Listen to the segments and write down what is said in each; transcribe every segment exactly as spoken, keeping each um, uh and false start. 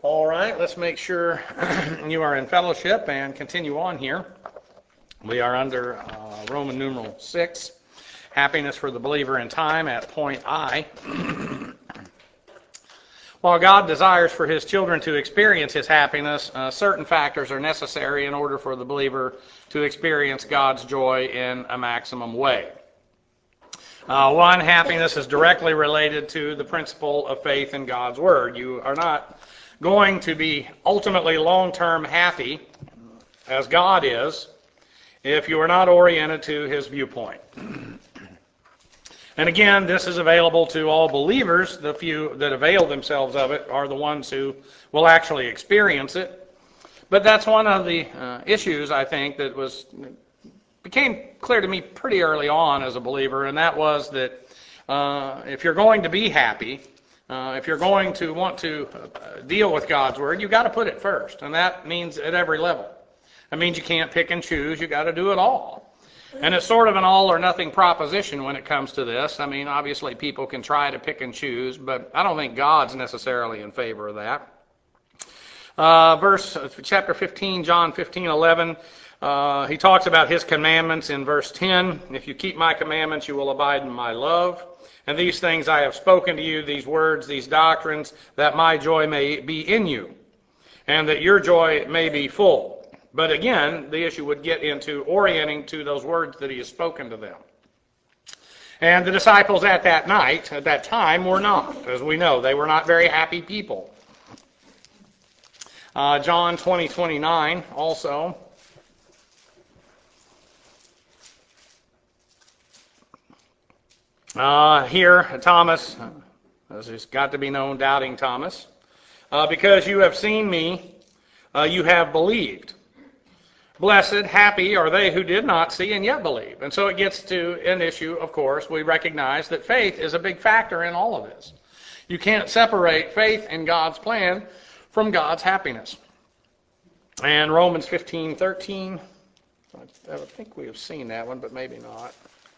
All right, let's make sure you are in fellowship and continue on here. We are under uh, Roman numeral six, happiness for the believer in time at point I. While God desires for his children to experience his happiness, uh, certain factors are necessary in order for the believer to experience God's joy in a maximum way. Uh, one, happiness is directly related to the principle of faith in God's Word. You are not going to be ultimately long-term happy, as God is, if you are not oriented to his viewpoint. And again, this is available to all believers. The few that avail themselves of it are the ones who will actually experience it. But that's one of the uh, issues, I think, that was became clear to me pretty early on as a believer, and that was that uh, if you're going to be happy, uh, if you're going to want to uh, deal with God's Word, you've got to put it first, and that means at every level. That means you can't pick and choose. You've got to do it all. And it's sort of an all-or-nothing proposition when it comes to this. I mean, obviously people can try to pick and choose, but I don't think God's necessarily in favor of that. Uh, verse, chapter fifteen, John fifteen eleven, uh, he talks about his commandments in verse ten. If you keep my commandments, you will abide in my love. And these things I have spoken to you, these words, these doctrines, that my joy may be in you, and that your joy may be full. But again, the issue would get into orienting to those words that he has spoken to them. And the disciples at that night, at that time, were not. As we know, they were not very happy people. Uh, John twenty twenty-nine also. Uh, here, Thomas, as it's got to be known, doubting Thomas, uh, because you have seen me, uh, you have believed. Blessed, happy are they who did not see and yet believe. And so it gets to an issue, of course. We recognize that faith is a big factor in all of this. You can't separate faith in God's plan from God's happiness. And Romans fifteen thirteen, I think we have seen that one, but maybe not.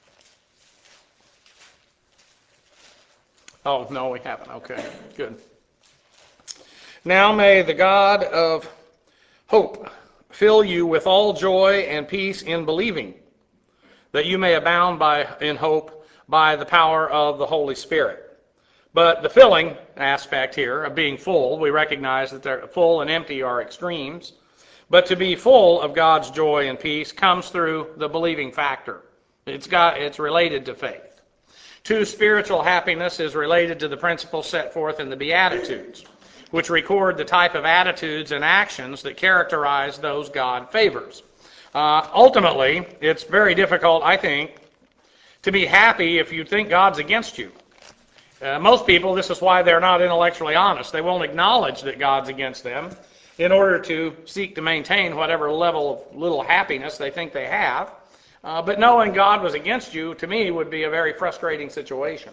Oh, no, we haven't. Okay, good. Now may the God of hope fill you with all joy and peace in believing, that you may abound by in hope by the power of the Holy Spirit. But the filling aspect here of being full, we recognize that they're full and empty are extremes. But to be full of God's joy and peace comes through the believing factor. It's got it's related to faith. True spiritual happiness is related to the principles set forth in the Beatitudes, which record the type of attitudes and actions that characterize those God favors. Uh, ultimately, it's very difficult, I think, to be happy if you think God's against you. Uh, most people, this is why they're not intellectually honest. They won't acknowledge that God's against them in order to seek to maintain whatever level of little happiness they think they have. Uh, but knowing God was against you, to me, would be a very frustrating situation.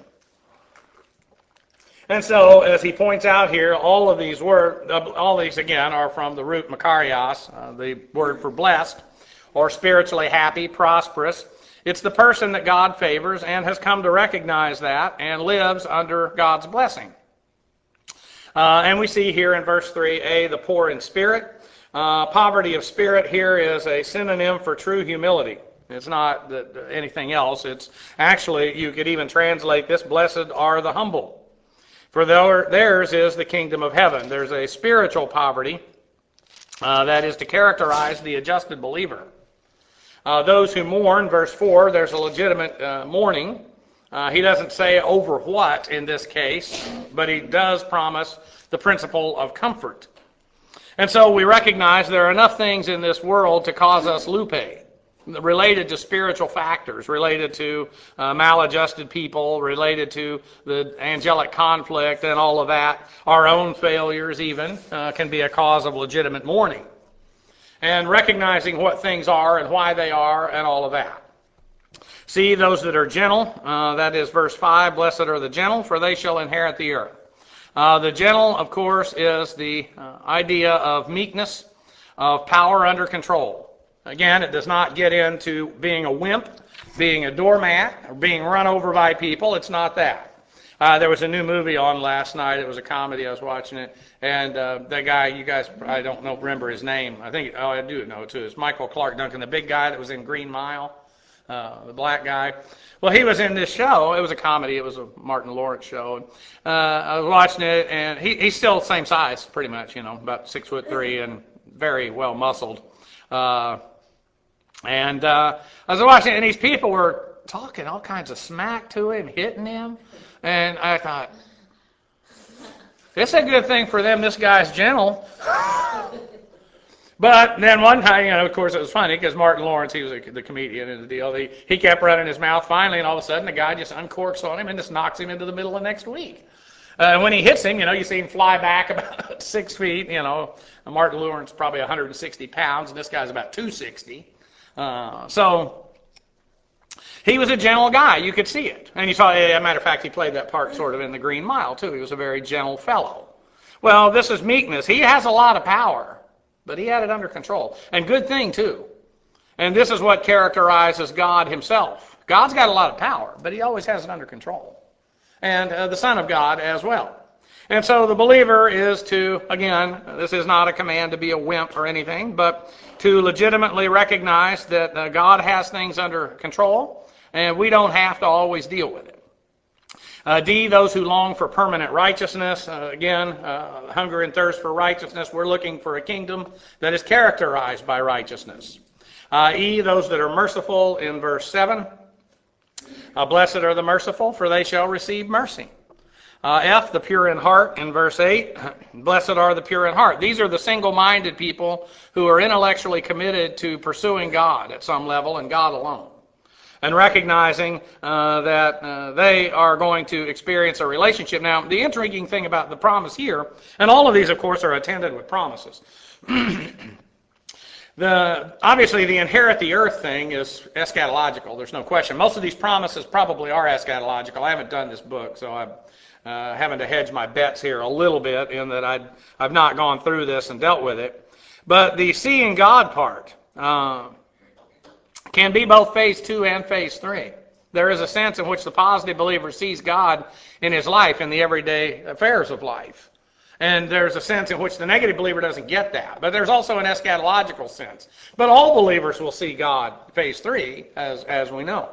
And so, as he points out here, all of these word, all these again are from the root makarios, uh, the word for blessed, or spiritually happy, prosperous. It's the person that God favors and has come to recognize that and lives under God's blessing. Uh, and we see here in verse three, A, the poor in spirit. Uh, poverty of spirit here is a synonym for true humility. It's not that anything else. It's actually, you could even translate this, blessed are the humble. For theirs is the kingdom of heaven. There's a spiritual poverty uh, that is to characterize the adjusted believer. Uh, those who mourn, verse four, there's a legitimate uh, mourning. Uh, he doesn't say over what in this case, but he does promise the principle of comfort. And so we recognize there are enough things in this world to cause us lupe, related to spiritual factors, related to uh, maladjusted people, related to the angelic conflict and all of that. Our own failures even uh, can be a cause of legitimate mourning. And recognizing what things are and why they are and all of that. See, those that are gentle, uh, that is verse five, blessed are the gentle, for they shall inherit the earth. Uh, the gentle, of course, is the uh, idea of meekness, of power under control. Again, it does not get into being a wimp, being a doormat, or being run over by people. It's not that. Uh, there was a new movie on last night. It was a comedy. I was watching it, and uh, that guy, you guys, I don't know, remember his name. I think, oh, I do know it too. It's Michael Clark Duncan, the big guy that was in Green Mile, uh, the black guy. Well, he was in this show. It was a comedy. It was a Martin Lawrence show. Uh, I was watching it, and he, he's still the same size, pretty much, you know, about six foot three and very well muscled. Uh, and uh, I was watching it, and these people were talking all kinds of smack to him, hitting him. And I thought, it's a good thing for them this guy's gentle. But then one time, you know, of course, it was funny because Martin Lawrence, he was a, the comedian in the deal. He, he kept running his mouth finally, and all of a sudden the guy just uncorks on him and just knocks him into the middle of next week. Uh, and when he hits him, you know, you see him fly back about six feet. You know, Martin Lawrence probably one hundred sixty pounds, and this guy's about two hundred sixty. Uh, so... He was a gentle guy. You could see it. And you saw, as a matter of fact, he played that part sort of in the Green Mile, too. He was a very gentle fellow. Well, this is meekness. He has a lot of power, but he had it under control. And good thing, too. And this is what characterizes God himself. God's got a lot of power, but he always has it under control. And uh, the Son of God as well. And so the believer is to, again, this is not a command to be a wimp or anything, but to legitimately recognize that uh, God has things under control, and we don't have to always deal with it. Uh, D, those who long for permanent righteousness. Uh, again, uh, hunger and thirst for righteousness. We're looking for a kingdom that is characterized by righteousness. Uh, e, those that are merciful in verse seven. Uh, Blessed are the merciful, for they shall receive mercy. Uh, F, the pure in heart, in verse eight. Blessed are the pure in heart. These are the single-minded people who are intellectually committed to pursuing God at some level and God alone. And recognizing uh, that uh, they are going to experience a relationship. Now, the intriguing thing about the promise here, and all of these, of course, are attended with promises. The, obviously, the inherit the earth thing is eschatological. There's no question. Most of these promises probably are eschatological. I haven't done this book, so I'm uh, having to hedge my bets here a little bit in that I'd, I've not gone through this and dealt with it. But the seeing God part uh, can be both phase two and phase three. There is a sense in which the positive believer sees God in his life, in the everyday affairs of life. And there's a sense in which the negative believer doesn't get that. But there's also an eschatological sense. But all believers will see God, phase three, as, as we know.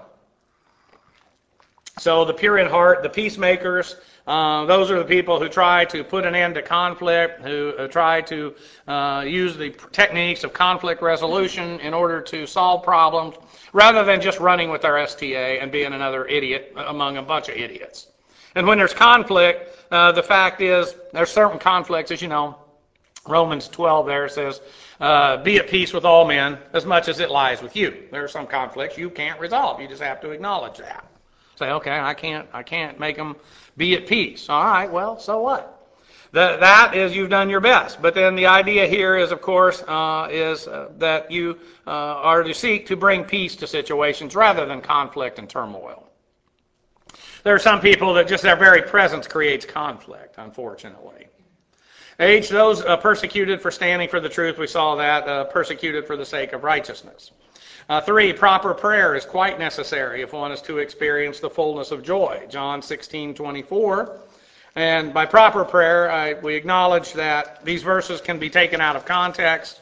So the pure in heart, the peacemakers, uh, those are the people who try to put an end to conflict, who uh, try to uh, use the techniques of conflict resolution in order to solve problems, rather than just running with their S T A and being another idiot among a bunch of idiots. And when there's conflict, uh, the fact is there's certain conflicts, as you know. Romans twelve there says, uh, be at peace with all men as much as it lies with you. There are some conflicts you can't resolve. You just have to acknowledge that. Say, okay, I can't, I can't make them be at peace. All right, well, so what? The, that is you've done your best. But then the idea here is, of course, uh, is uh, that you uh, are to seek to bring peace to situations rather than conflict and turmoil. There are some people that just their very presence creates conflict, unfortunately. H, those uh, persecuted for standing for the truth. We saw that, uh, persecuted for the sake of righteousness. Uh, three, proper prayer is quite necessary if one is to experience the fullness of joy. John sixteen twenty-four. And by proper prayer, I, we acknowledge that these verses can be taken out of context.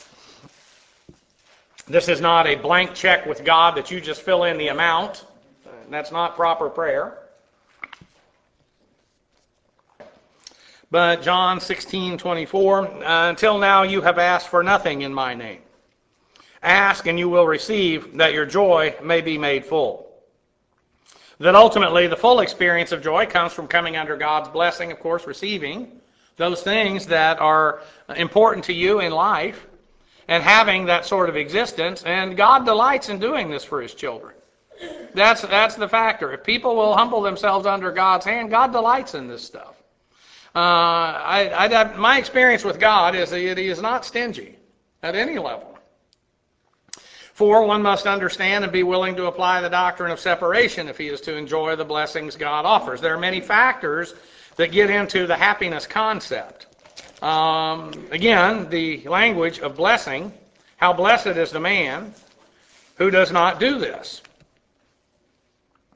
This is not a blank check with God that you just fill in the amount. That's not proper prayer. But John sixteen twenty-four, uh, until now you have asked for nothing in my name. Ask and you will receive, that your joy may be made full. That ultimately the full experience of joy comes from coming under God's blessing, of course, receiving those things that are important to you in life and having that sort of existence. And God delights in doing this for his children. That's that's the factor. If people will humble themselves under God's hand, God delights in this stuff. Uh, I, I, my experience with God is that he is not stingy at any level. Four, one must understand and be willing to apply the doctrine of separation if he is to enjoy the blessings God offers. There are many factors that get into the happiness concept. Um, again, the language of blessing. How blessed is the man who does not do this.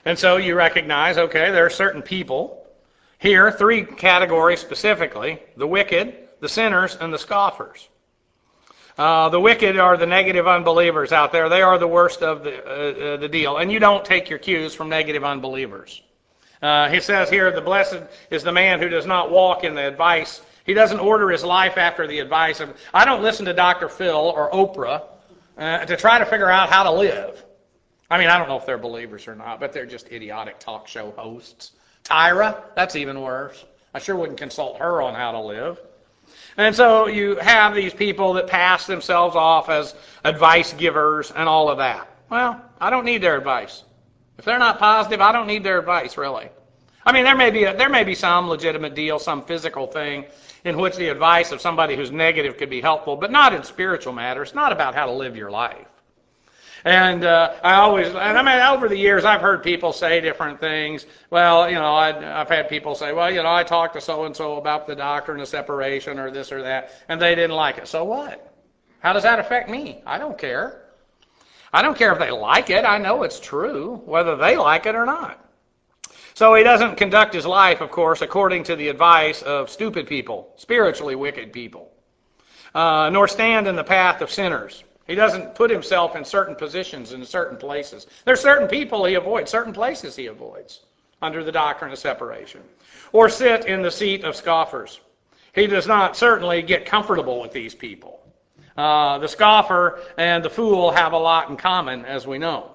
And so you recognize, okay, there are certain people here, three categories specifically: the wicked, the sinners, and the scoffers. Uh, the wicked are the negative unbelievers out there. They are the worst of the, uh, uh, the deal. And you don't take your cues from negative unbelievers. Uh, he says here, the blessed is the man who does not walk in the advice. He doesn't order his life after the advice of... I don't listen to Doctor Phil or Oprah uh, to try to figure out how to live. I mean, I don't know if they're believers or not, but they're just idiotic talk show hosts. Tyra, that's even worse. I sure wouldn't consult her on how to live. And so you have these people that pass themselves off as advice givers and all of that. Well, I don't need their advice. If they're not positive, I don't need their advice, really. I mean, there may be a, there may be some legitimate deal, some physical thing in which the advice of somebody who's negative could be helpful, but not in spiritual matters. It's not about how to live your life. And uh, I always, and I mean, over the years, I've heard people say different things. Well, you know, I'd, I've had people say, well, you know, I talked to so-and-so about the doctrine of separation or this or that, and they didn't like it. So what? How does that affect me? I don't care. I don't care if they like it. I know it's true, whether they like it or not. So he doesn't conduct his life, of course, according to the advice of stupid people, spiritually wicked people, uh, nor stand in the path of sinners. He doesn't put himself in certain positions in certain places. There's certain people he avoids, certain places he avoids under the doctrine of separation. Or sit in the seat of scoffers. He does not certainly get comfortable with these people. Uh, the scoffer and the fool have a lot in common, as we know.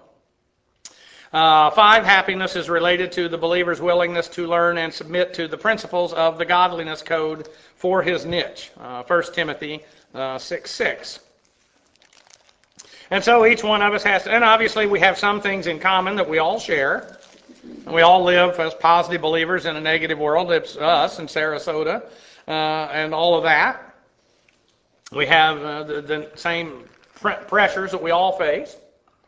Uh, five, happiness is related to the believer's willingness to learn and submit to the principles of the godliness code for his niche. Uh, First Timothy uh, six six. And so each one of us has to, and obviously we have some things in common that we all share. We all live as positive believers in a negative world. It's us in Sarasota uh, and all of that. We have uh, the, the same pressures that we all face.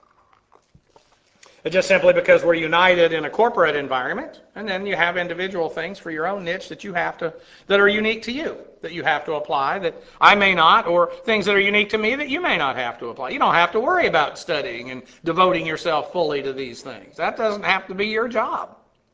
It's just simply because we're united in a corporate environment, and then you have individual things for your own niche that you have to, that are unique to you, that you have to apply, that I may not, or things that are unique to me that you may not have to apply. You don't have to worry about studying and devoting yourself fully to these things. That doesn't have to be your job.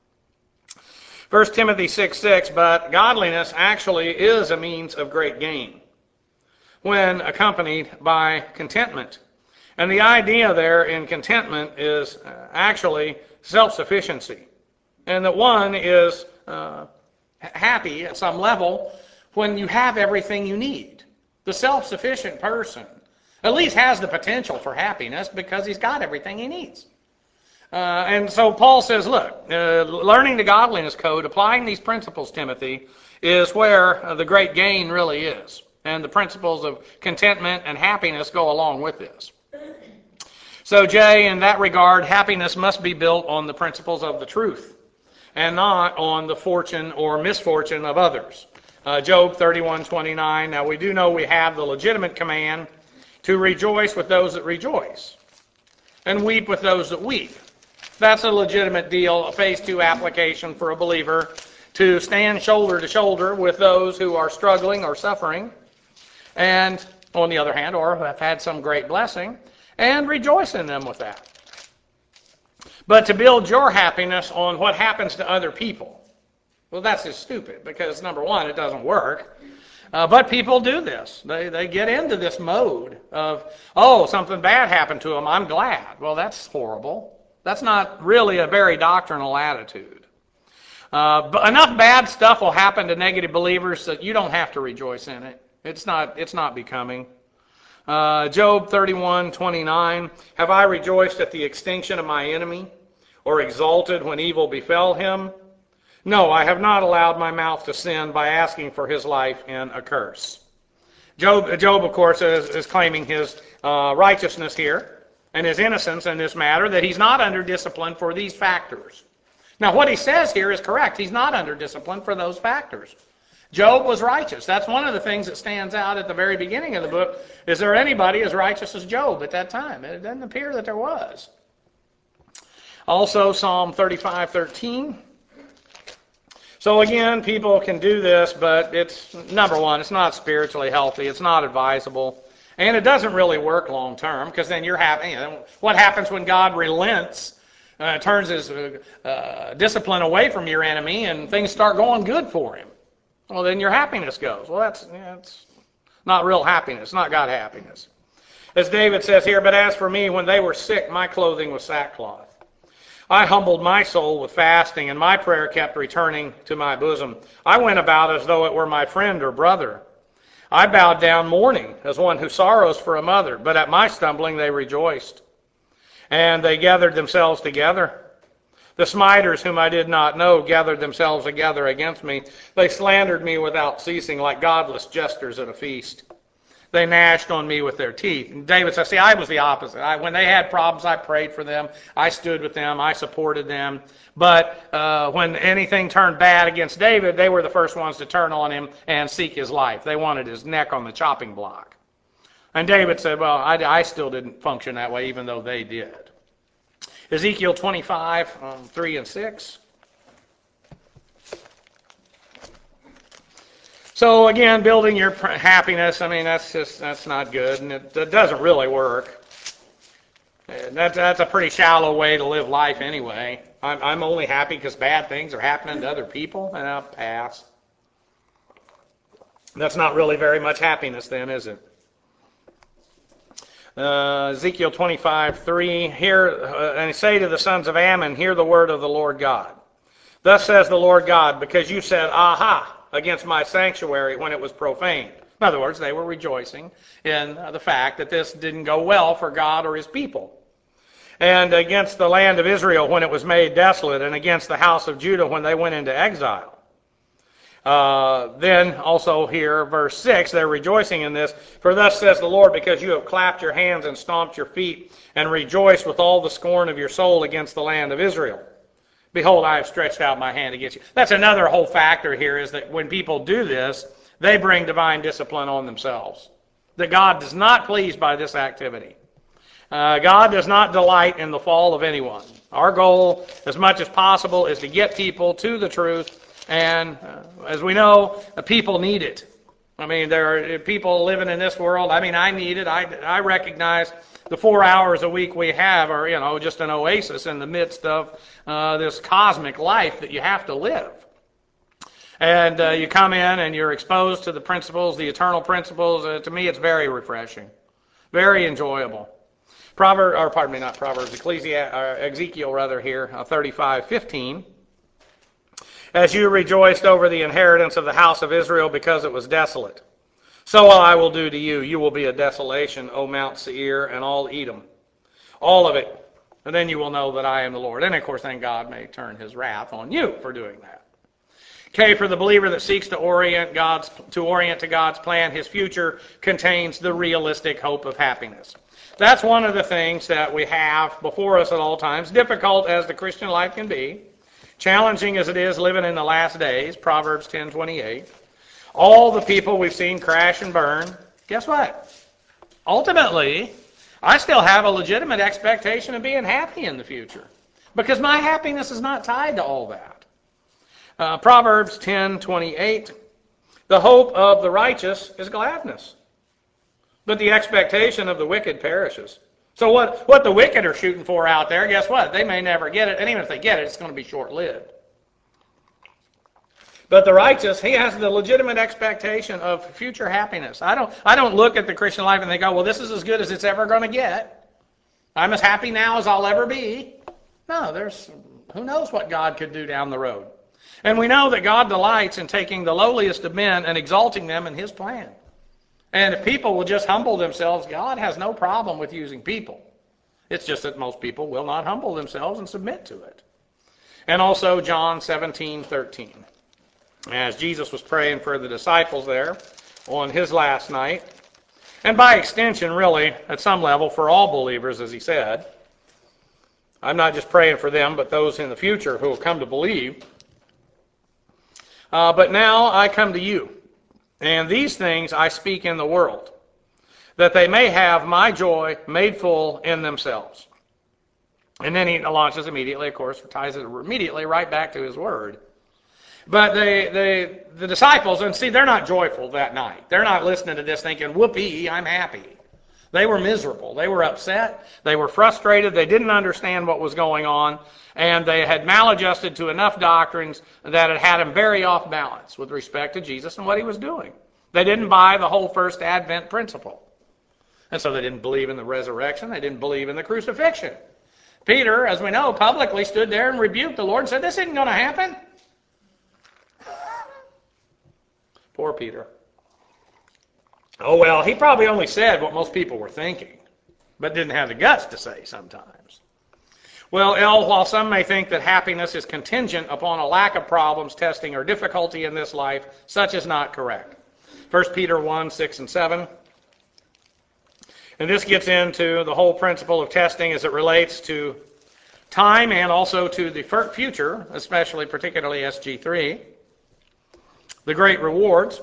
First Timothy six six, but godliness actually is a means of great gain when accompanied by contentment. And the idea there in contentment is actually self-sufficiency. And that one is uh, happy at some level when you have everything you need. The self-sufficient person at least has the potential for happiness because he's got everything he needs. Uh, and so Paul says, look, uh, learning the godliness code, applying these principles, Timothy, is where uh, the great gain really is. And the principles of contentment and happiness go along with this. So, Jay, in that regard, happiness must be built on the principles of the truth and not on the fortune or misfortune of others. Uh, Job thirty-one twenty-nine, now we do know we have the legitimate command to rejoice with those that rejoice and weep with those that weep. That's a legitimate deal, a phase two application for a believer to stand shoulder to shoulder with those who are struggling or suffering, and on the other hand, or have had some great blessing, and rejoice in them with that. But to build your happiness on what happens to other people, well, that's just stupid because, number one, it doesn't work. Uh, but people do this. They they get into this mode of, oh, something bad happened to them, I'm glad. Well, that's horrible. That's not really a very doctrinal attitude. Uh, but enough bad stuff will happen to negative believers that you don't have to rejoice in it. It's not, it's not becoming. Uh, Job thirty-one twenty-nine, have I rejoiced at the extinction of my enemy, or exulted when evil befell him? No, I have not allowed my mouth to sin by asking for his life in a curse. Job, Job of course, is, is claiming his uh, righteousness here and his innocence in this matter, that he's not under discipline for these factors. Now, what he says here is correct. He's not under discipline for those factors. Job was righteous. That's one of the things that stands out at the very beginning of the book. Is there anybody as righteous as Job at that time? It doesn't appear that there was. Also, Psalm thirty-five thirteen. So again, people can do this, but it's, number one, it's not spiritually healthy. It's not advisable. And it doesn't really work long term, because then you're having, you know, what happens when God relents uh, turns his uh, uh, discipline away from your enemy, and things start going good for him. Well, then your happiness goes. Well, that's, yeah, that's not real happiness, not God happiness. As David says here, but as for me, when they were sick, my clothing was sackcloth. I humbled my soul with fasting, and my prayer kept returning to my bosom. I went about as though it were my friend or brother. I bowed down mourning as one who sorrows for a mother, but at my stumbling they rejoiced. And they gathered themselves together. The smiters whom I did not know gathered themselves together against me. They slandered me without ceasing, like godless jesters at a feast. They gnashed on me with their teeth. And David says, see, I was the opposite. I, when they had problems, I prayed for them. I stood with them. I supported them. But uh, when anything turned bad against David, they were the first ones to turn on him and seek his life. They wanted his neck on the chopping block. And David said, well, I, I still didn't function that way, even though they did. Ezekiel twenty-five, um, three and six. So again, building your happiness, I mean, that's just, that's not good, and it, it doesn't really work. And that, that's a pretty shallow way to live life anyway. I'm, I'm only happy because bad things are happening to other people, and I'll pass. That's not really very much happiness then, is it? Uh, Ezekiel twenty-five, three, hear, uh, and say to the sons of Ammon, hear the word of the Lord God. Thus says the Lord God, because you said, aha, against my sanctuary when it was profaned. In other words, they were rejoicing in the fact that this didn't go well for God or his people. And against the land of Israel when it was made desolate, and against the house of Judah when they went into exile. Uh, then also here, verse six, they're rejoicing in this. For thus says the Lord, because you have clapped your hands and stomped your feet, and rejoiced with all the scorn of your soul against the land of Israel. Behold, I have stretched out my hand against you. That's another whole factor here, is that when people do this, they bring divine discipline on themselves. That God is not pleased by this activity. Uh, God does not delight in the fall of anyone. Our goal, as much as possible, is to get people to the truth. And uh, as we know, the people need it. I mean, there are people living in this world. I mean, I need it. I, I recognize the four hours a week we have are, you know, just an oasis in the midst of uh, this cosmic life that you have to live. And uh, you come in and you're exposed to the principles, the eternal principles. Uh, to me, it's very refreshing, very enjoyable. Proverbs, or pardon me, not Proverbs, Ecclesi- uh, Ezekiel rather here, uh, thirty-five fifteen. As you rejoiced over the inheritance of the house of Israel because it was desolate, so I will do to you. You will be a desolation, O Mount Seir, and all Edom. All of it. And then you will know that I am the Lord. And of course, then God may turn his wrath on you for doing that. K, for the believer that seeks to orient God's to orient to God's plan, his future contains the realistic hope of happiness. That's one of the things that we have before us at all times, difficult as the Christian life can be, challenging as it is living in the last days, Proverbs ten twenty-eight. All the people we've seen crash and burn, guess what? Ultimately, I still have a legitimate expectation of being happy in the future, because my happiness is not tied to all that. Uh, Proverbs ten twenty-eight, the hope of the righteous is gladness, but the expectation of the wicked perishes. So what, what the wicked are shooting for out there, guess what? They may never get it, and even if they get it, it's going to be short-lived. But the righteous, he has the legitimate expectation of future happiness. I don't, I don't look at the Christian life and think, oh, well, this is as good as it's ever going to get. I'm as happy now as I'll ever be. No, there's, who knows what God could do down the road. And we know that God delights in taking the lowliest of men and exalting them in his plan. And if people will just humble themselves, God has no problem with using people. It's just that most people will not humble themselves and submit to it. And also John seventeen thirteen. As Jesus was praying for the disciples there on his last night, and by extension, really, at some level, for all believers, as he said. I'm not just praying for them, but those in the future who will come to believe. Uh, but now I come to you, and these things I speak in the world, that they may have my joy made full in themselves. And then he launches immediately, of course, ties it immediately right back to his word. But they, they, the disciples, and see, they're not joyful that night. They're not listening to this thinking, whoopee, I'm happy. They were miserable. They were upset. They were frustrated. They didn't understand what was going on. And they had maladjusted to enough doctrines that it had them very off balance with respect to Jesus and what he was doing. They didn't buy the whole first Advent principle. And so they didn't believe in the resurrection. They didn't believe in the crucifixion. Peter, as we know, publicly stood there and rebuked the Lord and said, this isn't going to happen. Poor Peter. Oh, well, he probably only said what most people were thinking, but didn't have the guts to say sometimes. Well, L, while some may think that happiness is contingent upon a lack of problems, testing, or difficulty in this life, such is not correct. First Peter one, six and seven. And this gets into the whole principle of testing as it relates to time and also to the future, especially particularly S G three, the great rewards.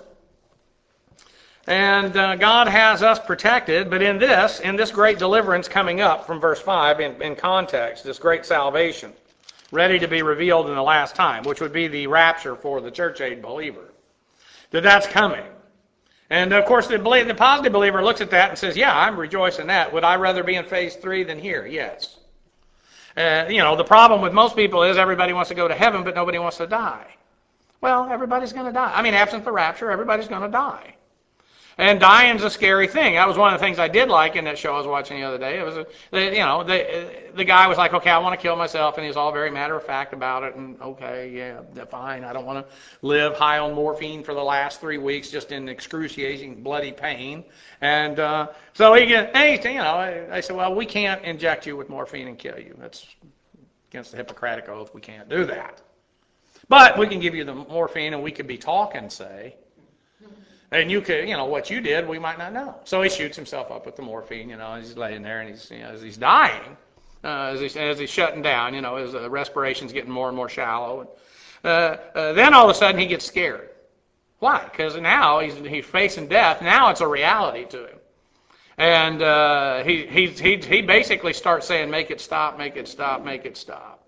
And uh, God has us protected, but in this, in this great deliverance coming up from verse five in, in context, this great salvation, ready to be revealed in the last time, which would be the rapture for the church-age believer, that that's coming. And of course, the, the positive believer looks at that and says, yeah, I'm rejoicing in that. Would I rather be in phase three than here? Yes. Uh, you know, the problem with most people is everybody wants to go to heaven, but nobody wants to die. Well, everybody's going to die. I mean, absent the rapture, everybody's going to die. And dying's a scary thing. That was one of the things I did like in that show I was watching the other day. It was, a, the, you know, the the guy was like, okay, I want to kill myself, and he was all very matter of fact about it. And okay, yeah, fine. I don't want to live high on morphine for the last three weeks, just in excruciating bloody pain. And uh, so he, get, and he, you know, I, I said, well, we can't inject you with morphine and kill you. That's against the Hippocratic Oath. We can't do that. But we can give you the morphine, and we could be talking, say. And you could, you know, what you did, we might not know. So he shoots himself up with the morphine, you know, he's laying there, and he's, you know, as he's dying, uh, as, he's, as he's shutting down, you know, his uh, respiration's getting more and more shallow. And, uh, uh, then all of a sudden he gets scared. Why? Because now he's, he's facing death. Now it's a reality to him. And uh, he, he, he, he basically starts saying, make it stop, make it stop, make it stop.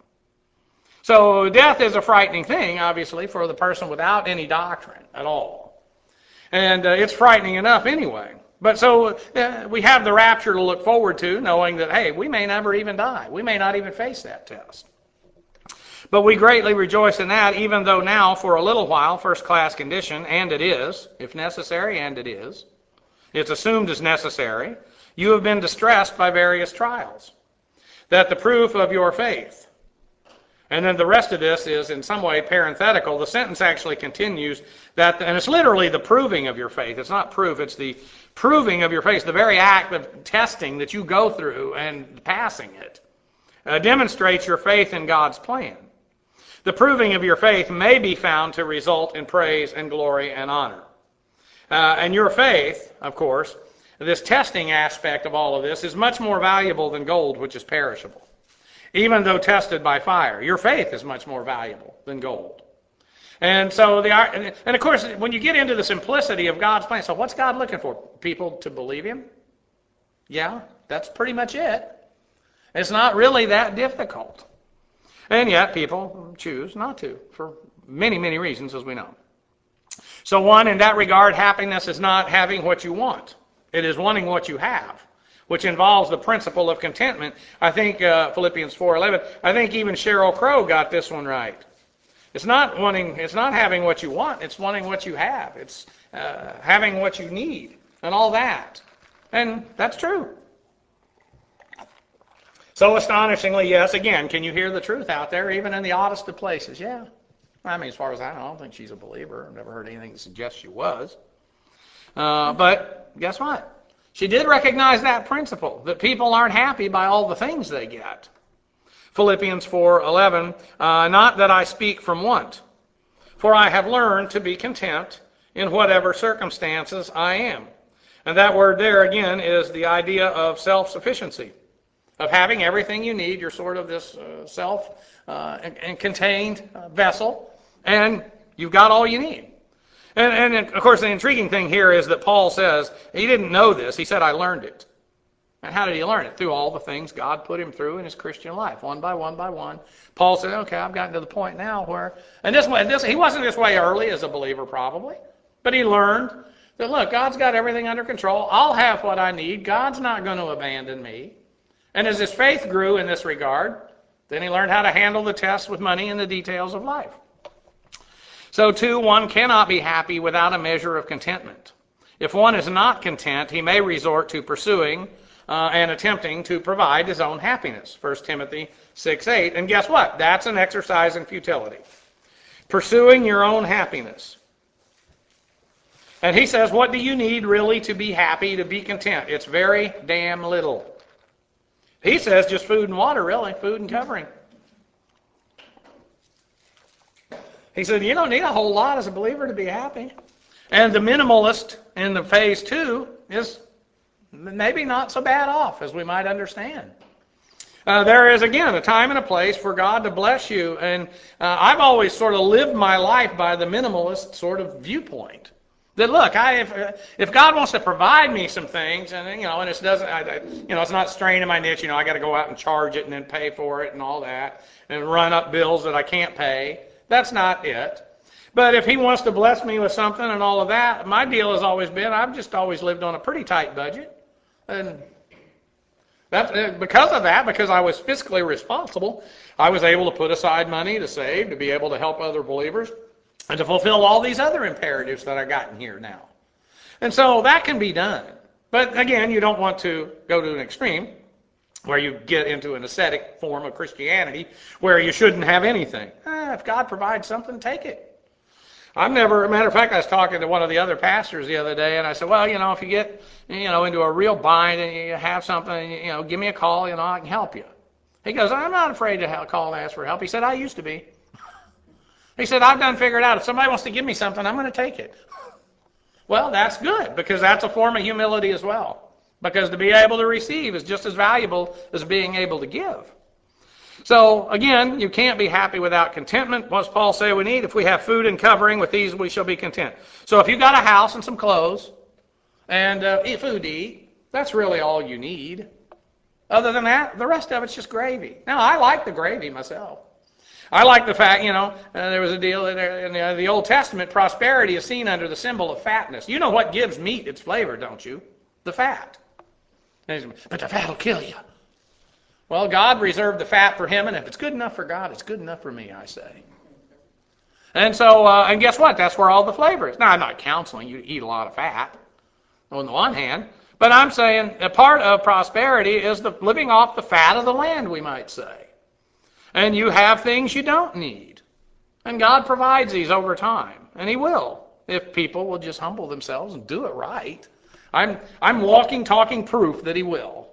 So death is a frightening thing, obviously, for the person without any doctrine at all. And uh, it's frightening enough anyway. But so uh, we have the rapture to look forward to, knowing that, hey, we may never even die. We may not even face that test. But we greatly rejoice in that, even though now, for a little while, first-class condition, and it is, if necessary, and it is, it's assumed as necessary, you have been distressed by various trials, that the proof of your faith. And then the rest of this is in some way parenthetical. The sentence actually continues that, and it's literally the proving of your faith. It's not proof, it's the proving of your faith. The very act of testing that you go through and passing it uh, demonstrates your faith in God's plan. The proving of your faith may be found to result in praise and glory and honor. Uh, and your faith, of course, this testing aspect of all of this is much more valuable than gold, which is perishable. Even though tested by fire, your faith is much more valuable than gold. And so, the and of course, when you get into the simplicity of God's plan, so what's God looking for? People to believe Him? Yeah, that's pretty much it. It's not really that difficult. And yet, people choose not to, for many, many reasons, as we know. So one, in that regard, happiness is not having what you want. It is wanting what you have, which involves the principle of contentment. I think uh, Philippians four eleven, I think even Sheryl Crow got this one right. It's not wanting, it's not having what you want, it's wanting what you have. It's uh, having what you need and all that. And that's true. So astonishingly, yes, again, can you hear the truth out there, even in the oddest of places? Yeah. I mean, as far as I know, I don't think she's a believer. I've never heard anything that suggests she was. Uh, but guess what? She did recognize that principle, that people aren't happy by all the things they get. Philippians four eleven, uh, not that I speak from want, for I have learned to be content in whatever circumstances I am. And that word there, again, is the idea of self-sufficiency, of having everything you need. You're sort of this uh, self uh, and, and contained uh, vessel, and you've got all you need. And, and, of course, the intriguing thing here is that Paul says, he didn't know this. He said, I learned it. And how did he learn it? Through all the things God put him through in his Christian life, one by one by one. Paul said, okay, I've gotten to the point now where, and this way, this, he wasn't this way early as a believer probably, but he learned That, look, God's got everything under control. I'll have what I need. God's not going to abandon me. And as his faith grew in this regard, then he learned how to handle the tests with money and the details of life. So, too, one cannot be happy without a measure of contentment. If one is not content, he may resort to pursuing uh, and attempting to provide his own happiness. First Timothy six eight. And guess what? That's an exercise in futility. Pursuing your own happiness. And he says, what do you need really to be happy, to be content? It's very damn little. He says just food and water, really, food and covering. He said, you don't need a whole lot as a believer to be happy. And the minimalist in the phase two is maybe not so bad off as we might understand. Uh, there is, again, a time and a place for God to bless you. And uh, I've always sort of lived my life by the minimalist sort of viewpoint. That, look, I, if, if God wants to provide me some things, and you know, and it doesn't, I, I, you know, it's not straining my niche. You know, I got to go out and charge it and then pay for it and all that, and run up bills that I can't pay. That's not it. But if he wants to bless me with something and all of that, my deal has always been, I've just always lived on a pretty tight budget, and that, because of that, because I was fiscally responsible, I was able to put aside money to save, to be able to help other believers, and to fulfill all these other imperatives that I've gotten here now. And so that can be done. But again, you don't want to go to an extreme where you get into an ascetic form of Christianity where you shouldn't have anything. Eh, if God provides something, take it. I've never, as a matter of fact, I was talking to one of the other pastors the other day, and I said, well, you know, if you get, you know, into a real bind and you have something, you know, give me a call, you know, I can help you. He goes, I'm not afraid to call and ask for help. He said, I used to be. He said, I've done figured out if somebody wants to give me something, I'm going to take it. Well, that's good, because that's a form of humility as well. Because to be able to receive is just as valuable as being able to give. So, again, you can't be happy without contentment. What does Paul say we need? If we have food and covering, with these we shall be content. So if you've got a house and some clothes and uh, eat food to eat, that's really all you need. Other than that, the rest of it's just gravy. Now, I like the gravy myself. I like the fact, you know, uh, there was a deal in the, in the, the Old Testament, prosperity is seen under the symbol of fatness. You know what gives meat its flavor, don't you? The fat. But the fat will kill you. Well, God reserved the fat for him, and if it's good enough for God, it's good enough for me, I say. And so, uh, and guess what? That's where all the flavor is. Now, I'm not counseling you to eat a lot of fat, on the one hand, but I'm saying a part of prosperity is the living off the fat of the land, we might say. And you have things you don't need. And God provides these over time. And he will, if people will just humble themselves and do it right. I'm, I'm walking, talking proof that he will.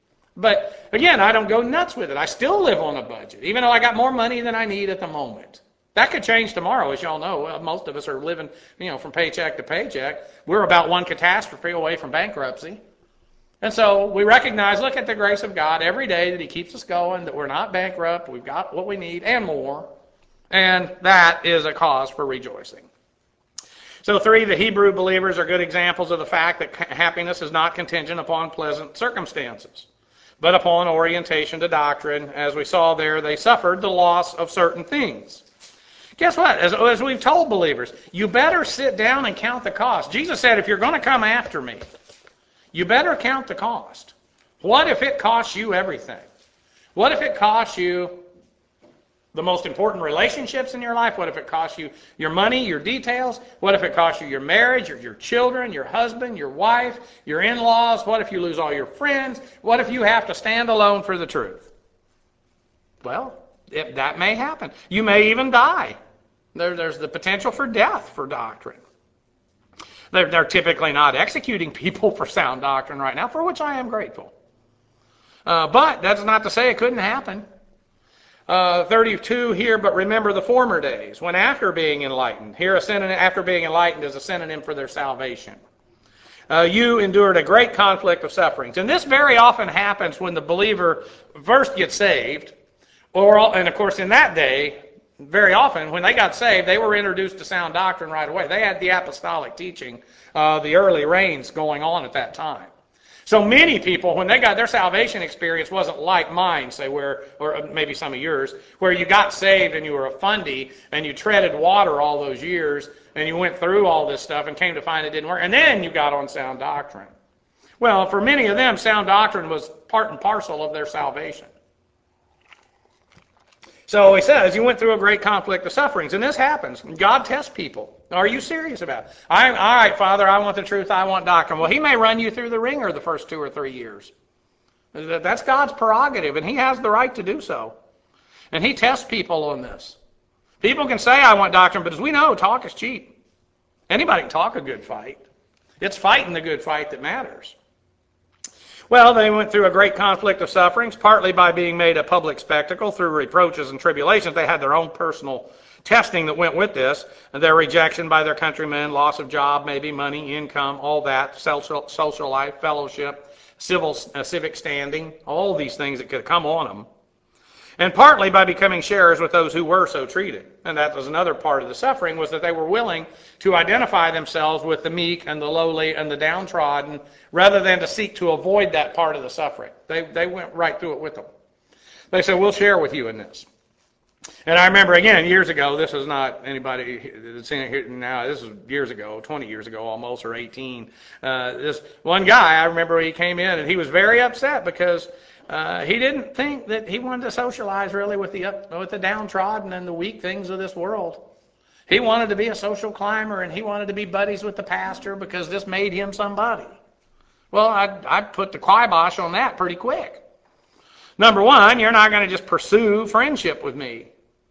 But again, I don't go nuts with it. I still live on a budget, even though I got more money than I need at the moment. That could change tomorrow, as y'all know. Most of us are living, you know, from paycheck to paycheck. We're about one catastrophe away from bankruptcy. And so we recognize, look at the grace of God every day that he keeps us going, that we're not bankrupt, we've got what we need and more, and that is a cause for rejoicing. So three, the Hebrew believers are good examples of the fact that happiness is not contingent upon pleasant circumstances, but upon orientation to doctrine. As we saw there, they suffered the loss of certain things. Guess what? As, as we've told believers, you better sit down and count the cost. Jesus said, if you're going to come after me, you better count the cost. What if it costs you everything? What if it costs you the most important relationships in your life? What if it costs you your money, your details? What if it costs you your marriage, or your children, your husband, your wife, your in-laws? What if you lose all your friends? What if you have to stand alone for the truth? Well, it, that may happen. You may even die. There, there's the potential for death for doctrine. They're, they're typically not executing people for sound doctrine right now, for which I am grateful. Uh, but that's not to say it couldn't happen. Uh, thirty-two here, but remember the former days, when after being enlightened. Here, a synonym, after being enlightened is a synonym for their salvation. Uh, you endured a great conflict of sufferings. And this very often happens when the believer first gets saved, or, and of course in that day, very often, when they got saved, they were introduced to sound doctrine right away. They had the apostolic teaching, uh, the early rains going on at that time. So many people, when they got their salvation experience, wasn't like mine, say, where, or maybe some of yours, where you got saved and you were a fundy and you treaded water all those years and you went through all this stuff and came to find it didn't work, and then you got on sound doctrine. Well, for many of them, sound doctrine was part and parcel of their salvation. So he says, you went through a great conflict of sufferings. And this happens. God tests people. Are you serious about it? I'm, all right, Father, I want the truth. I want doctrine. Well, he may run you through the ringer the first two or three years. That's God's prerogative, and he has the right to do so. And he tests people on this. People can say, I want doctrine, but as we know, talk is cheap. Anybody can talk a good fight. It's fighting the good fight that matters. Well, they went through a great conflict of sufferings, partly by being made a public spectacle through reproaches and tribulations. They had their own personal testing that went with this, and their rejection by their countrymen, loss of job, maybe money, income, all that, social, social life, fellowship, civil, uh, civic standing, all these things that could come on them. And partly by becoming sharers with those who were so treated. And that was another part of the suffering, was that they were willing to identify themselves with the meek and the lowly and the downtrodden, rather than to seek to avoid that part of the suffering. They, they went right through it with them. They said, we'll share with you in this. And I remember, again, years ago, this is not anybody that's in it here now, this is years ago, twenty years ago almost, or eighteen. Uh, this one guy, I remember he came in and he was very upset because Uh, he didn't think that he wanted to socialize really with the up, with the downtrodden and the weak things of this world. He wanted to be a social climber, and he wanted to be buddies with the pastor because this made him somebody. Well, I'd, I'd put the kibosh on that pretty quick. Number one, you're not going to just pursue friendship with me.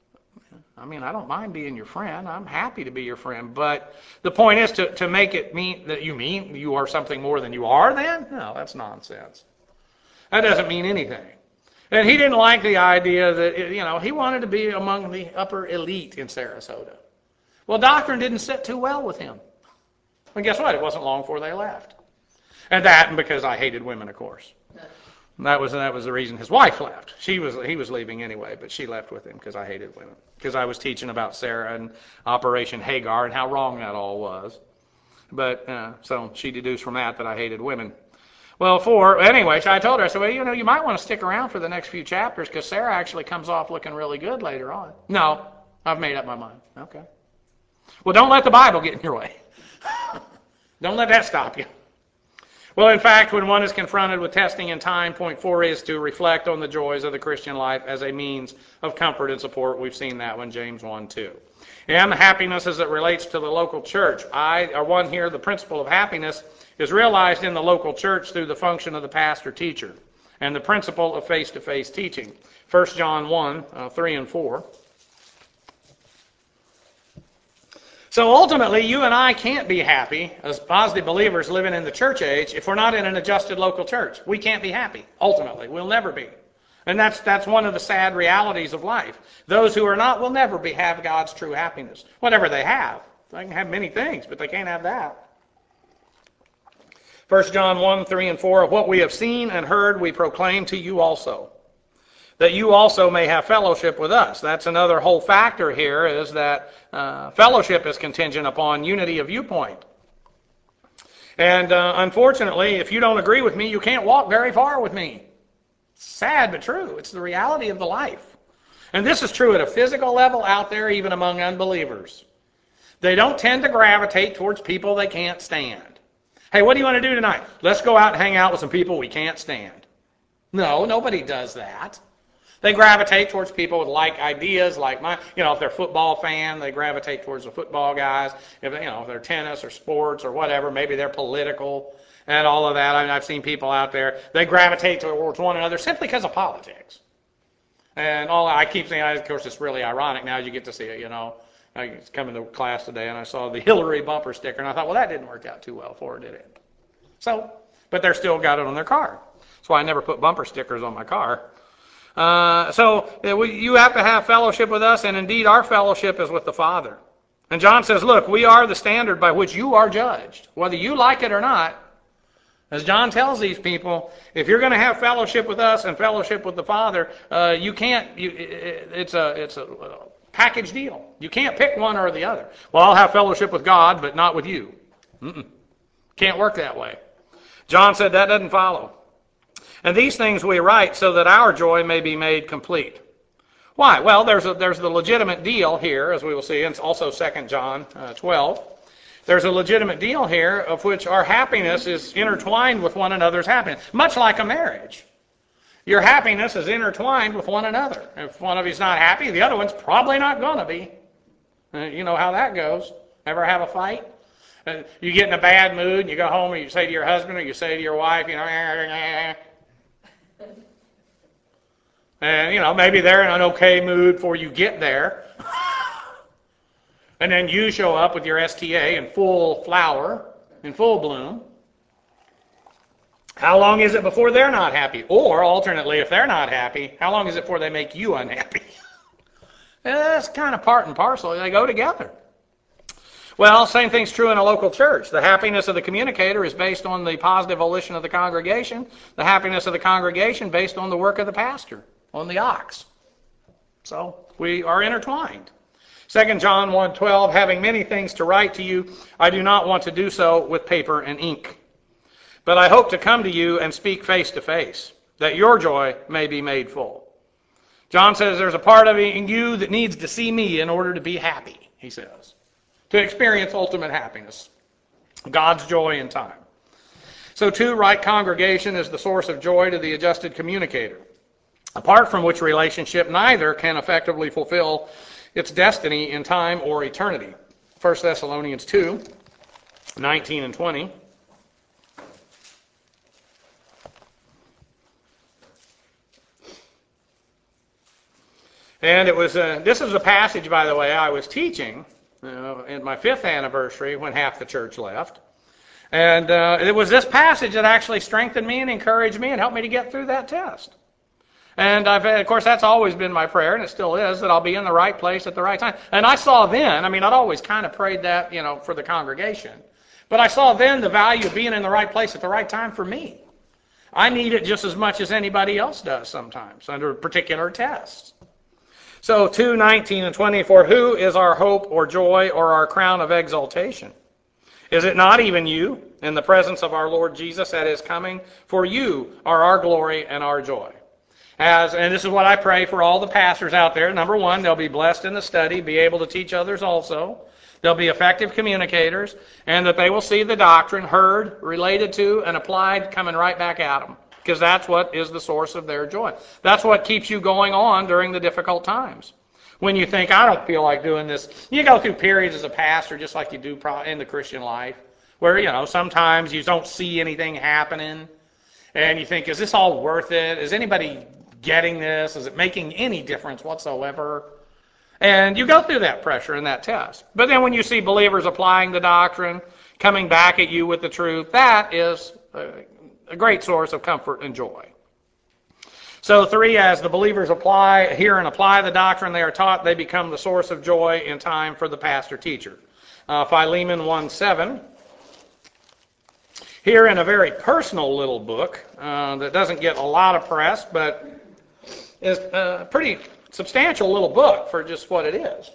I mean, I don't mind being your friend. I'm happy to be your friend. But the point is to, to make it mean that you mean you are something more than you are then? No, that's nonsense. That doesn't mean anything. And he didn't like the idea that, you know, he wanted to be among the upper elite in Sarasota. Well, doctrine didn't sit too well with him. And guess what? It wasn't long before they left. And that, and because I hated women, of course. That was that was the reason his wife left. She was he was leaving anyway, but she left with him because I hated women. Because I was teaching about Sarah and Operation Hagar and how wrong that all was. But uh, so she deduced from that that I hated women. Well, for, anyway, so I told her, I said, well, you know, you might want to stick around for the next few chapters because Sarah actually comes off looking really good later on. No, I've made up my mind. Okay. Well, don't let the Bible get in your way. Don't let that stop you. Well, in fact, when one is confronted with testing in time, point four is to reflect on the joys of the Christian life as a means of comfort and support. We've seen that one, James one two. And the happiness as it relates to the local church. I, or one here, the principle of happiness is realized in the local church through the function of the pastor-teacher and the principle of face-to-face teaching. First John one, uh, three and four. So ultimately, you and I can't be happy as positive believers living in the church age if we're not in an adjusted local church. We can't be happy, ultimately. We'll never be. And that's that's one of the sad realities of life. Those who are not will never be have God's true happiness. Whatever they have. They can have many things, but they can't have that. First John one, three and four, of what we have seen and heard we proclaim to you also, that you also may have fellowship with us. That's another whole factor here, is that uh, fellowship is contingent upon unity of viewpoint. And uh, unfortunately, if you don't agree with me, you can't walk very far with me. Sad but true. It's the reality of the life. And this is true at a physical level out there, even among unbelievers. They don't tend to gravitate towards people they can't stand. Hey, what do you want to do tonight? Let's go out and hang out with some people we can't stand. No, nobody does that. They gravitate towards people with like ideas, like my, you know, if they're a football fan, they gravitate towards the football guys. If, you know, if they're tennis or sports or whatever, maybe they're political and all of that. I mean, I've seen people out there, they gravitate towards one another simply because of politics. And all I keep saying, of course, it's really ironic now as you get to see it, you know. I was coming to class today and I saw the Hillary bumper sticker and I thought, well, that didn't work out too well for her, did it? So, but they're still got it on their car. That's why I never put bumper stickers on my car. Uh, so you have to have fellowship with us, and indeed our fellowship is with the Father. And John says, look, we are the standard by which you are judged, whether you like it or not. As John tells these people, if you're going to have fellowship with us and fellowship with the Father, uh, you can't, you, it's a, it's a package deal. You can't pick one or the other. Well, I'll have fellowship with God, but not with you. Mm-mm. Can't work that way. John said that doesn't follow. And these things we write so that our joy may be made complete. Why? Well, there's a, there's the legitimate deal here, as we will see, and it's also Second John uh, twelve. There's a legitimate deal here of which our happiness is intertwined with one another's happiness, much like a marriage. Your happiness is intertwined with one another. If one of you's not happy, the other one's probably not going to be. Uh, you know how that goes. Ever have a fight? Uh, you get in a bad mood, and you go home, and you say to your husband, or you say to your wife, you know, eh, and, you know, maybe they're in an okay mood before you get there. And then you show up with your S T A in full flower, in full bloom. How long is it before they're not happy? Or, alternately, if they're not happy, how long is it before they make you unhappy? That's kind of part and parcel. They go together. Well, same thing's true in a local church. The happiness of the communicator is based on the positive volition of the congregation. The happiness of the congregation based on the work of the pastor, on the ox. So we are intertwined. Second John one twelve, having many things to write to you, I do not want to do so with paper and ink. But I hope to come to you and speak face to face, that your joy may be made full. John says there's a part of you that needs to see me in order to be happy, he says, to experience ultimate happiness, God's joy in time. So too, right congregation is the source of joy to the adjusted communicator, apart from which relationship neither can effectively fulfill its destiny in time or eternity. First Thessalonians two, nineteen and twenty. And it was a, this is a passage, by the way, I was teaching uh, in my fifth anniversary when half the church left. And uh, it was this passage that actually strengthened me and encouraged me and helped me to get through that test. And I've, of course, that's always been my prayer, and it still is, that I'll be in the right place at the right time. And I saw then, I mean, I'd always kind of prayed that, you know, for the congregation. But I saw then the value of being in the right place at the right time for me. I need it just as much as anybody else does sometimes under particular tests. So two nineteen and twenty, for who is our hope or joy or our crown of exaltation? Is it not even you in the presence of our Lord Jesus at his coming? For you are our glory and our joy. As, and this is what I pray for all the pastors out there. Number one, they'll be blessed in the study, be able to teach others also. They'll be effective communicators, and that they will see the doctrine heard, related to, and applied coming right back at them. Because that's what is the source of their joy. That's what keeps you going on during the difficult times. When you think, I don't feel like doing this. You go through periods as a pastor, just like you do in the Christian life, where, you know, sometimes you don't see anything happening, and you think, is this all worth it? Is anybody getting this? Is it making any difference whatsoever? And you go through that pressure and that test. But then when you see believers applying the doctrine, coming back at you with the truth, that is a, a great source of comfort and joy. So three, as the believers apply, hear and apply the doctrine they are taught, they become the source of joy in time for the pastor-teacher. Uh, Philemon one seven. Here in a very personal little book uh, that doesn't get a lot of press, but is a pretty substantial little book for just what it is.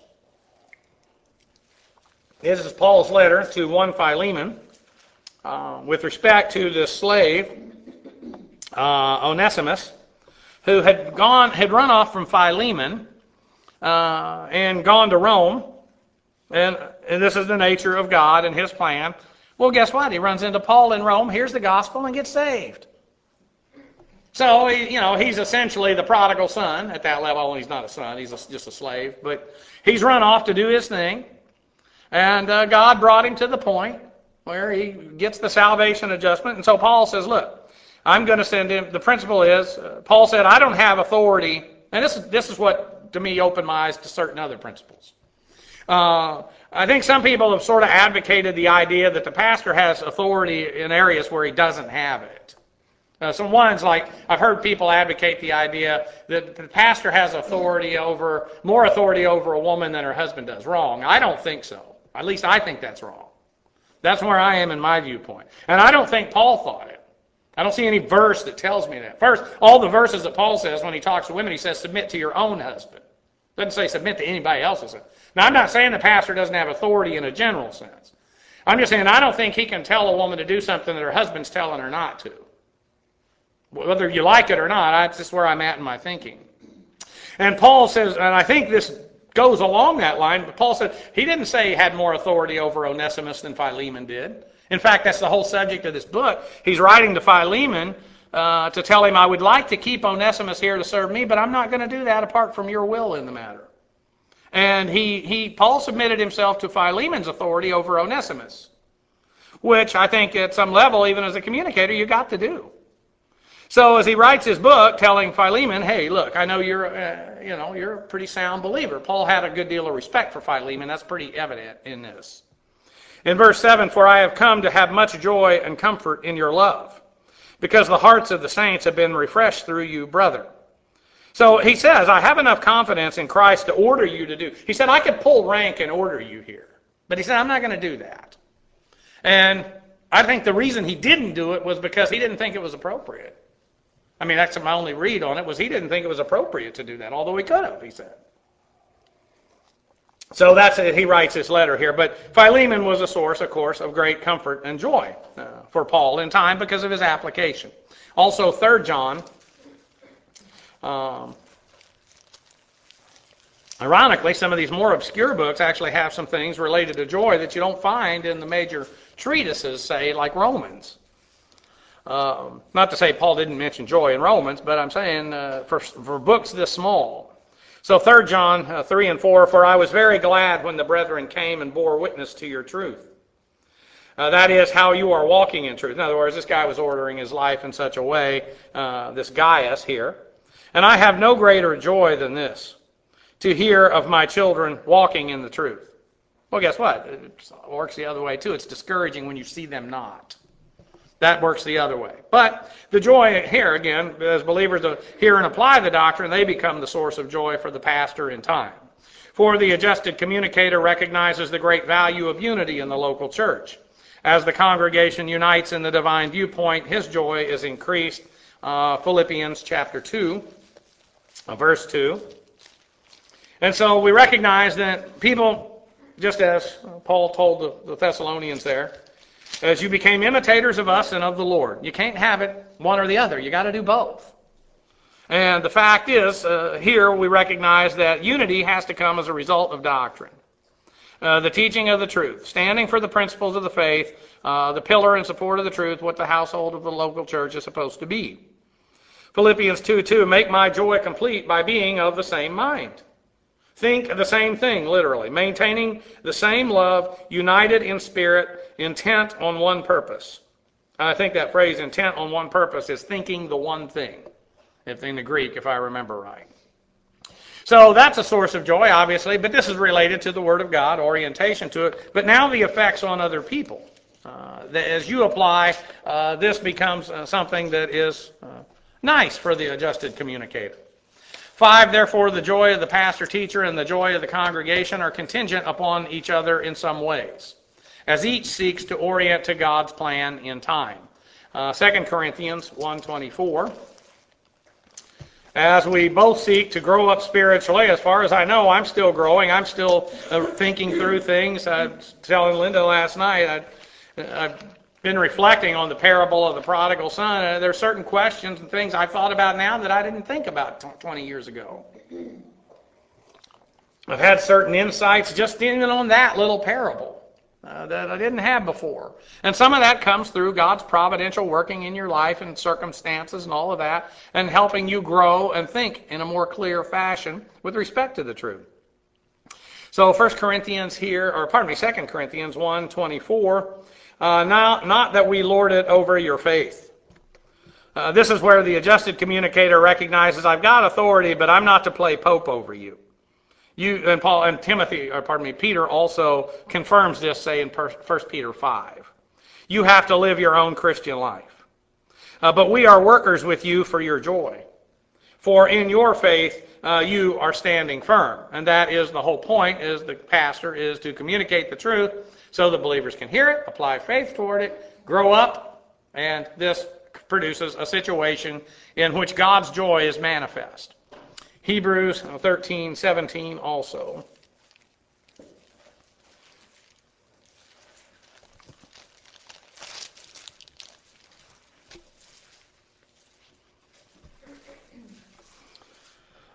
This is Paul's letter to one Philemon uh, with respect to this slave, uh, Onesimus, who had gone, had run off from Philemon uh, and gone to Rome. And, and this is the nature of God and his plan. Well, guess what? He runs into Paul in Rome, hears the gospel, and gets saved. So, you know, he's essentially the prodigal son at that level. Well, he's not a son, he's a, just a slave. But he's run off to do his thing. And uh, God brought him to the point where he gets the salvation adjustment. And so Paul says, look, I'm going to send him. The principle is, uh, Paul said, I don't have authority. And this is, this is what, to me, opened my eyes to certain other principles. Uh, I think some people have sort of advocated the idea that the pastor has authority in areas where he doesn't have it. Uh, some ones, like, I've heard people advocate the idea that the pastor has authority over, more authority over a woman than her husband does. Wrong. I don't think so. At least I think that's wrong. That's where I am in my viewpoint. And I don't think Paul thought it. I don't see any verse that tells me that. First, all the verses that Paul says when he talks to women, he says, submit to your own husband. Doesn't say submit to anybody else's. Now, I'm not saying the pastor doesn't have authority in a general sense. I'm just saying I don't think he can tell a woman to do something that her husband's telling her not to. Whether you like it or not, that's just where I'm at in my thinking. And Paul says, and I think this goes along that line, but Paul said he didn't say he had more authority over Onesimus than Philemon did. In fact, that's the whole subject of this book. He's writing to Philemon uh, to tell him, I would like to keep Onesimus here to serve me, but I'm not going to do that apart from your will in the matter. And he, he, Paul submitted himself to Philemon's authority over Onesimus, which I think at some level, even as a communicator, you got to do. So as he writes his book, telling Philemon, hey, look, I know you're, uh, you know, you're a pretty sound believer. Paul had a good deal of respect for Philemon. That's pretty evident in this. In verse seven, for I have come to have much joy and comfort in your love, because the hearts of the saints have been refreshed through you, brother. So he says, I have enough confidence in Christ to order you to do. He said, I could pull rank and order you here. But he said, I'm not going to do that. And I think the reason he didn't do it was because he didn't think it was appropriate. I mean, that's my only read on it, was he didn't think it was appropriate to do that, although he could have, he said. So that's it. He writes this letter here. But Philemon was a source, of course, of great comfort and joy uh, for Paul in time because of his application. Also, Third John, um, ironically, some of these more obscure books actually have some things related to joy that you don't find in the major treatises, say, like Romans. Um, not to say Paul didn't mention joy in Romans, but I'm saying uh, for, for books this small. So Third John uh, three and four, for I was very glad when the brethren came and bore witness to your truth. Uh, that is, how you are walking in truth. In other words, this guy was ordering his life in such a way, uh, this Gaius here. And I have no greater joy than this, to hear of my children walking in the truth. Well, guess what? It works the other way, too. It's discouraging when you see them not. That works the other way. But the joy here, again, as believers to hear and apply the doctrine, they become the source of joy for the pastor in time. For the adjusted communicator recognizes the great value of unity in the local church. As the congregation unites in the divine viewpoint, his joy is increased. Uh, Philippians chapter two, uh, verse two. And so we recognize that people, just as Paul told the, the Thessalonians there, as you became imitators of us and of the Lord. You can't have it one or the other. You got to do both. And the fact is, uh, here we recognize that unity has to come as a result of doctrine. Uh, the teaching of the truth, standing for the principles of the faith, uh, the pillar and support of the truth, what the household of the local church is supposed to be. Philippians two two, make my joy complete by being of the same mind. Think the same thing, literally. Maintaining the same love, united in spirit, intent on one purpose. I think that phrase, intent on one purpose, is thinking the one thing, if in the Greek, if I remember right. So that's a source of joy, obviously, but this is related to the Word of God, orientation to it. But now the effects on other people. Uh, as you apply, uh, this becomes uh, something that is uh, nice for the adjusted communicator. Five, therefore, the joy of the pastor, teacher, and the joy of the congregation are contingent upon each other in some ways, as each seeks to orient to God's plan in time. Uh, Second Corinthians one twenty-four. As we both seek to grow up spiritually, as far as I know, I'm still growing. I'm still uh, thinking through things. I was telling Linda last night, I, I've been reflecting on the parable of the prodigal son. Uh, there are certain questions and things I thought about now that I didn't think about twenty years ago. I've had certain insights just even on that little parable uh, that I didn't have before. And some of that comes through God's providential working in your life and circumstances and all of that, and helping you grow and think in a more clear fashion with respect to the truth. So First Corinthians here, or pardon me, Second Corinthians one twenty-four, uh, now, not that we lord it over your faith. Uh, this is where the adjusted communicator recognizes I've got authority, but I'm not to play pope over you. You and Paul and Timothy, or pardon me, Peter also confirms this, say in First Peter five. You have to live your own Christian life. Uh, but we are workers with you for your joy. For in your faith, uh, you are standing firm. And that is the whole point, is the pastor is to communicate the truth so the believers can hear it, apply faith toward it, grow up, and this produces a situation in which God's joy is manifest. Hebrews thirteen seventeen also.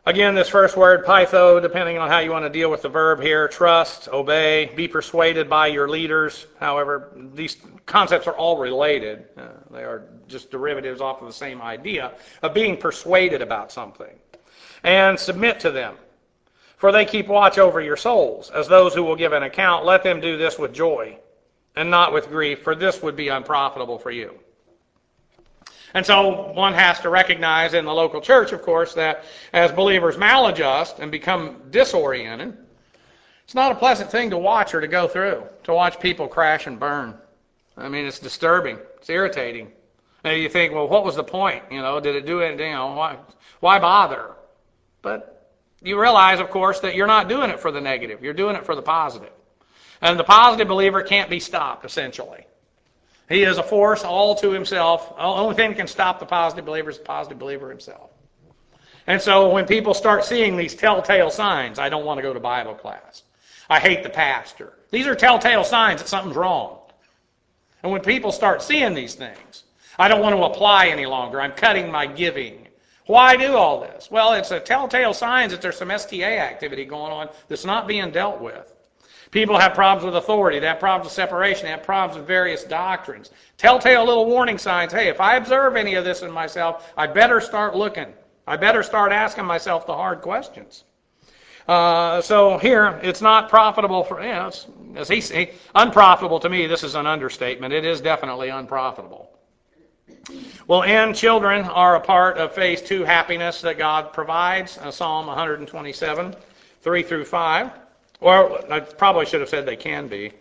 Again, this first word, pytho, depending on how you want to deal with the verb here, trust, obey, be persuaded by your leaders. However, these concepts are all related. Uh, they are just derivatives off of the same idea of being persuaded about something. And submit to them, for they keep watch over your souls, as those who will give an account. Let them do this with joy, and not with grief, for this would be unprofitable for you. And so one has to recognize in the local church, of course, that as believers maladjust and become disoriented, it's not a pleasant thing to watch or to go through, to watch people crash and burn. I mean, it's disturbing. It's irritating. And you think, well, what was the point? You know, did it do it? You know, why, why bother? But you realize, of course, that you're not doing it for the negative. You're doing it for the positive. And the positive believer can't be stopped, essentially. He is a force all to himself. The only thing that can stop the positive believer is the positive believer himself. And so when people start seeing these telltale signs, I don't want to go to Bible class, I hate the pastor, these are telltale signs that something's wrong. And when people start seeing these things, I don't want to apply any longer, I'm cutting my giving. Why do all this? Well, it's a telltale signs that there's some S T A activity going on that's not being dealt with. People have problems with authority. They have problems with separation. They have problems with various doctrines. Telltale little warning signs. Hey, if I observe any of this in myself, I better start looking. I better start asking myself the hard questions. Uh, so here, it's not profitable for, you know, it's, as he say, unprofitable to me. This is an understatement. It is definitely unprofitable. Well, and children are a part of phase two happiness that God provides. Uh, Psalm one twenty-seven, three through five. Or I probably should have said they can be.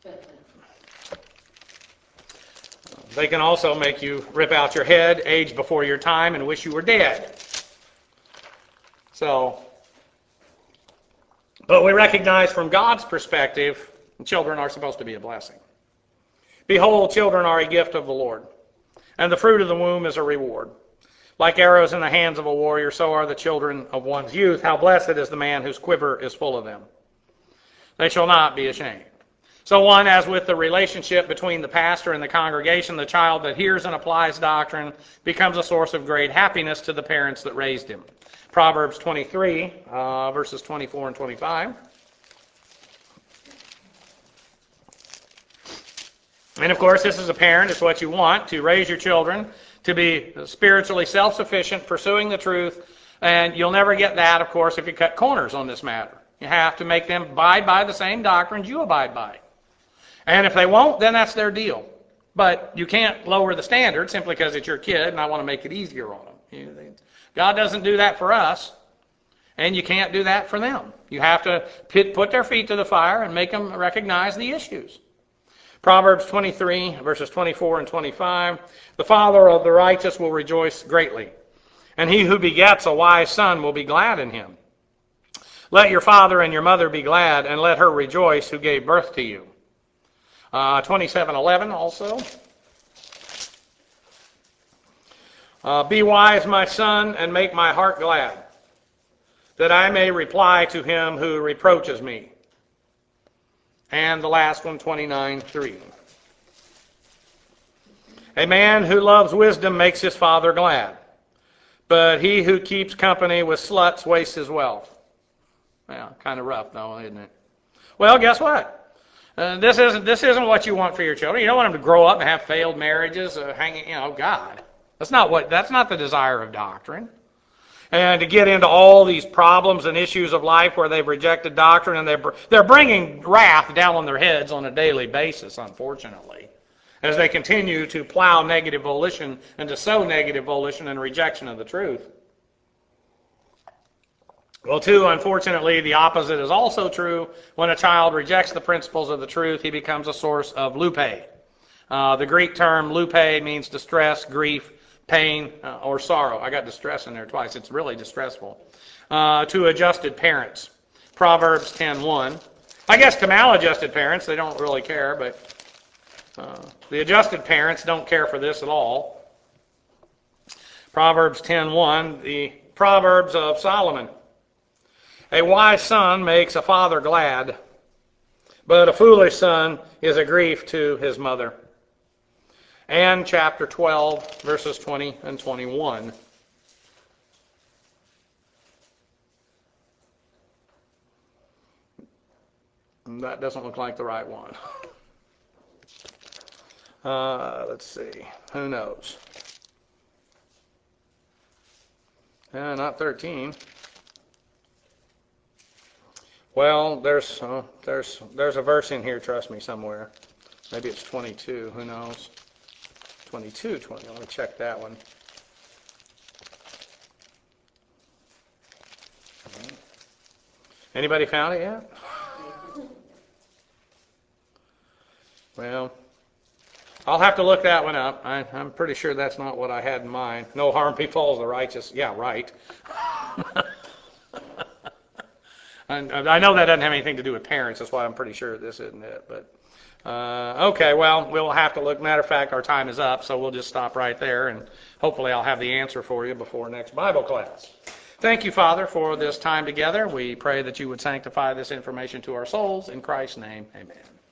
They can also make you rip out your head, age before your time, and wish you were dead. So, but we recognize from God's perspective, children are supposed to be a blessing. Behold, children are a gift of the Lord, and the fruit of the womb is a reward. Like arrows in the hands of a warrior, so are the children of one's youth. How blessed is the man whose quiver is full of them. They shall not be ashamed. So one, as with the relationship between the pastor and the congregation, the child that hears and applies doctrine becomes a source of great happiness to the parents that raised him. Proverbs twenty-three, uh, verses twenty-four and twenty-five. And of course, this is a parent. It's what you want, to raise your children to be spiritually self-sufficient, pursuing the truth. And you'll never get that, of course, if you cut corners on this matter. You have to make them abide by the same doctrines you abide by. And if they won't, then that's their deal. But you can't lower the standard simply because it's your kid and I want to make it easier on them. God doesn't do that for us, and you can't do that for them. You have to put their feet to the fire and make them recognize the issues. Proverbs twenty-three, verses twenty-four and twenty-five. The father of the righteous will rejoice greatly, and he who begets a wise son will be glad in him. Let your father and your mother be glad, and let her rejoice who gave birth to you. Uh, twenty-seven eleven also. Uh, be wise, my son, and make my heart glad, that I may reply to him who reproaches me. And the last one, twenty-nine three. A man who loves wisdom makes his father glad, but he who keeps company with sluts wastes his wealth. Well, kind of rough, though, isn't it? Well, guess what? Uh, this isn't this isn't what you want for your children. You don't want them to grow up and have failed marriages, uh, hanging. You know, God, that's not what. That's not the desire of doctrine. And to get into all these problems and issues of life where they've rejected doctrine and they're they're bringing wrath down on their heads on a daily basis, unfortunately, as they continue to plow negative volition and to sow negative volition and rejection of the truth. Well, too, unfortunately, the opposite is also true. When a child rejects the principles of the truth, he becomes a source of lupe. Uh, the Greek term lupe means distress, grief, pain, uh, or sorrow. I got distress in there twice. It's really distressful. Uh, to adjusted parents. Proverbs ten one. I guess to maladjusted parents, they don't really care, but uh, the adjusted parents don't care for this at all. Proverbs ten one, the Proverbs of Solomon. A wise son makes a father glad, but a foolish son is a grief to his mother. And chapter twelve, verses twenty and twenty-one. That doesn't look like the right one. Uh, let's see. Who knows? Uh, not thirteen. Well, there's uh, there's there's a verse in here. Trust me, somewhere. Maybe it's twenty-two. Who knows? twenty-two, twenty. Let me check that one. Anybody found it yet? Well, I'll have to look that one up. I, I'm pretty sure that's not what I had in mind. No harm befalls the righteous. Yeah, right. I, I know that doesn't have anything to do with parents. That's why I'm pretty sure this isn't it. But uh, okay, well, we'll have to look. Matter of fact, our time is up, so we'll just stop right there, and hopefully I'll have the answer for you before next Bible class. Thank you, Father, for this time together. We pray that you would sanctify this information to our souls. In Christ's name, amen.